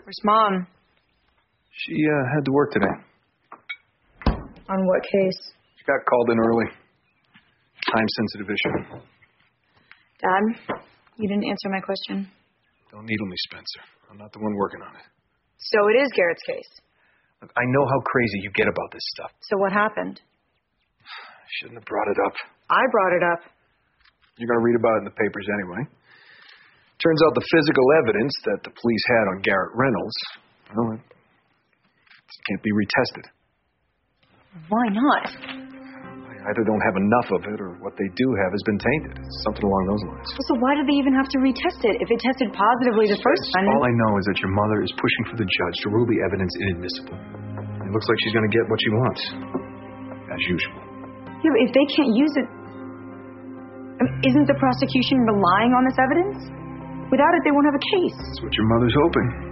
Where's Mom? She had to work today. On what case? She got called in early. Time-sensitive issue. Dad, you didn't answer my question. Don't needle me, Spencer. I'm not the one working on it. So it is Garrett's case. Look, I know how crazy you get about this stuff. So what happened? I shouldn't have brought it up. I brought it up. You're going to read about it in the papers anyway. Turns out the physical evidence that the police had on Garrett Reynolds, well, it can't be retested. Why not? I either don't have enough of it, or what they do have has been tainted. Something along those lines. So why did they even have to retest it? If it tested positively the first time... All I know is that your mother is pushing for the judge to rule the evidence inadmissible. It looks like she's going to get what she wants. As usual. Yeah, but if they can't use it... I mean, isn't the prosecution relying on this evidence? Without it, they won't have a case. That's what your mother's hoping.